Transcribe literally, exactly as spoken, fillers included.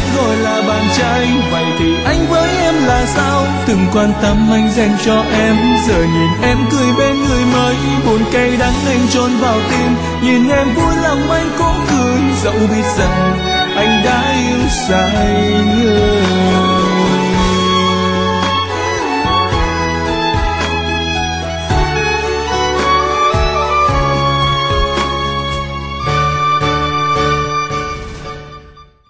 gọi là bạn trai. Vậy thì anh với em là sao? Từng quan tâm anh dành cho em, giờ nhìn em cười bên người mới, buồn cay đắng anh chôn vào tim. Nhìn em vui lòng anh cũng cười, dẫu biết rằng anh đã yêu sai.